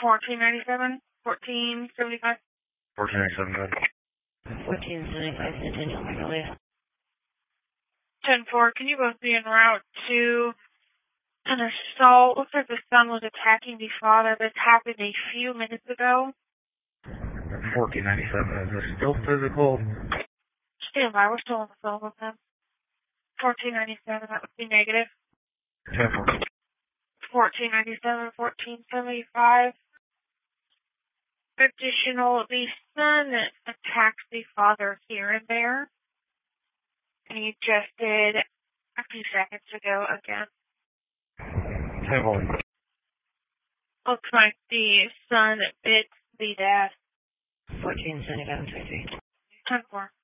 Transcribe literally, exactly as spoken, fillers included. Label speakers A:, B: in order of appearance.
A: fourteen ninety-seven, fourteen seventy-five.
B: fourteen ninety-seven, good.
C: fourteen seventy-five, Centennial Magnolia.
A: ten four, can you both be en route to an assault? Looks like the son was attacking the father. This happened a few minutes ago.
B: fourteen ninety-seven, is this still physical?
A: Stand by, we're still on the phone with him. fourteen ninety-seven, that would be negative.
B: ten four.
A: fourteen ninety-seven, fourteen seventy-five. Additional, the son attacks the father here and there. And he just did a few seconds ago again.
B: ten four.
A: Looks like the son bit the dad.
C: fourteen seventy-five, twenty-three.
A: ten four.